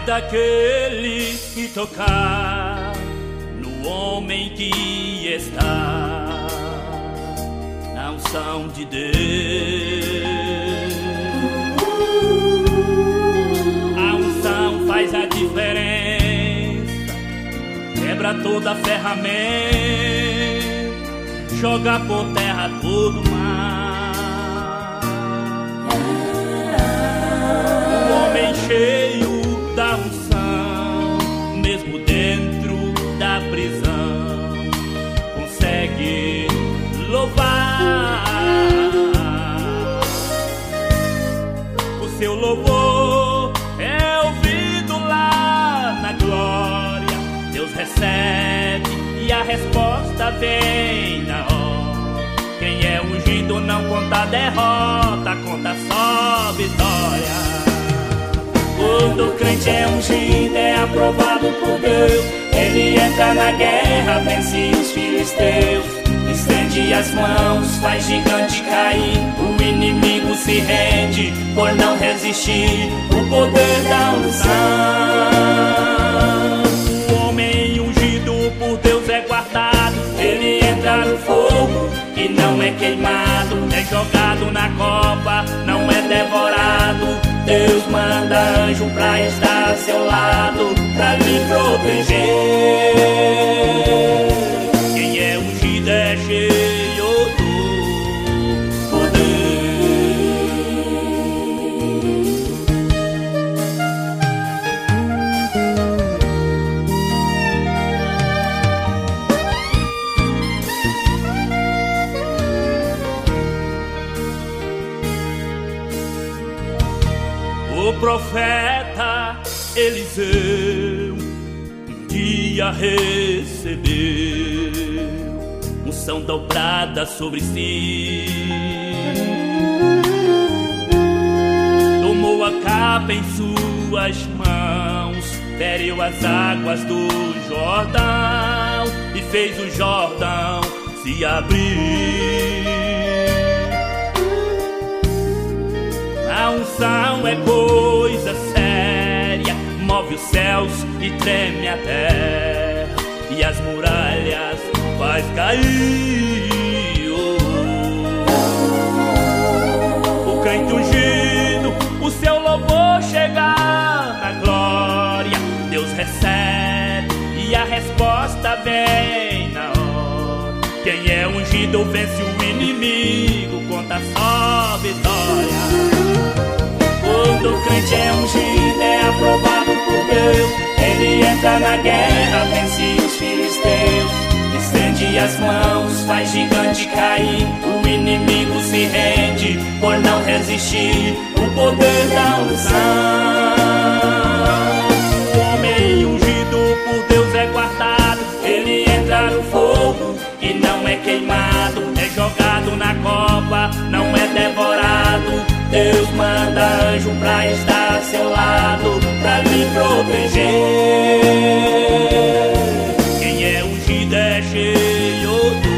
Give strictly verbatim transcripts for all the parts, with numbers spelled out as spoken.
daquele que tocar no homem que está na unção de Deus. A unção faz a diferença, quebra toda a ferramenta, joga por terra todo o mal. O homem cheio da unção, mesmo dentro da prisão, consegue louvar. O seu louvor é ouvido lá na glória. Deus recebe e a resposta vem na hora. Quem é ungido não conta derrota, conta só vitória. Quando o crente é ungido, é aprovado por Deus. Ele entra na guerra, vence os filisteus. Estende as mãos, faz gigante cair. O inimigo se rende por não resistir o poder da unção. O homem ungido por Deus é guardado. Ele entra no fogo e não é queimado. É jogado na cova, não é devorado. Deus manda anjo pra estar ao seu lado, pra lhe proteger. Quem é ungido é cheio do poder. O profeta Eliseu um dia recebeu unção dobrada sobre si. Tomou a capa em suas mãos, feriu as águas do Jordão e fez o Jordão se abrir. A unção é coisa séria, move os céus e treme a terra, e as muralhas faz cair. O crente ungido, o seu louvor chega na glória. Deus recebe e a resposta vem na hora. Quem é ungido vence o inimigo, conta só vitória. Quando o crente é ungido, é aprovado por Deus. Ele entra na guerra, vence os filisteus. Estende as mãos, faz gigante cair. O inimigo se rende por não resistir o poder da unção. O homem ungido por Deus é guardado. Ele entra no fogo e não é queimado. É jogado na cova, não é devorado. Deus manda anjo pra estar ao seu lado, pra lhe proteger. Quem é ungido é cheio do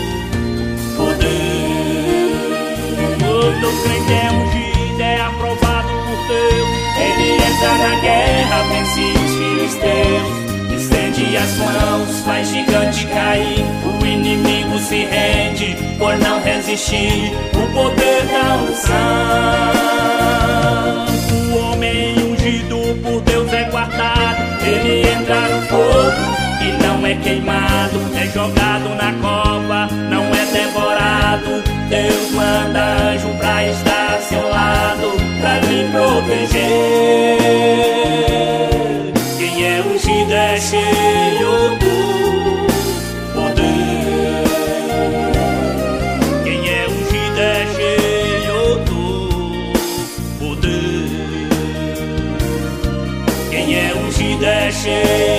poder. Quando o crente é ungido, é aprovado por Deus. Ele entra na guerra, vence os filisteus. Estende as mãos, faz gigante cair. O inimigo se rende por não resistir o poder da unção. O homem ungido por Deus é guardado. Ele entra no fogo e não é queimado. É jogado na cova, não é devorado. Deus manda anjo pra estar ao seu lado, pra lhe proteger. Quem é ungido é cheio do poder. Quem é ungido é cheio do poder. Quem é ungido é cheio